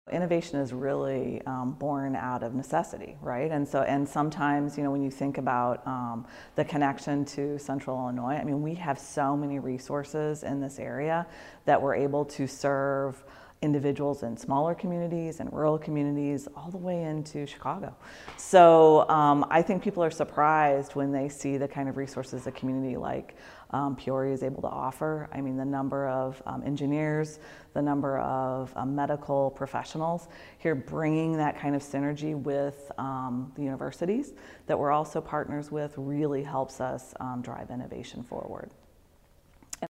Innovation is really born out of necessity, right? And sometimes, when you think about the connection to Central Illinois, I mean, we have so many resources in this area that we're able to serve individuals in smaller communities and rural communities all the way into Chicago. So I think people are surprised when they see the kind of resources a community like Peoria is able to offer. I mean, the number of engineers, the number of medical professionals here bringing that kind of synergy with the universities that we're also partners with really helps us drive innovation forward.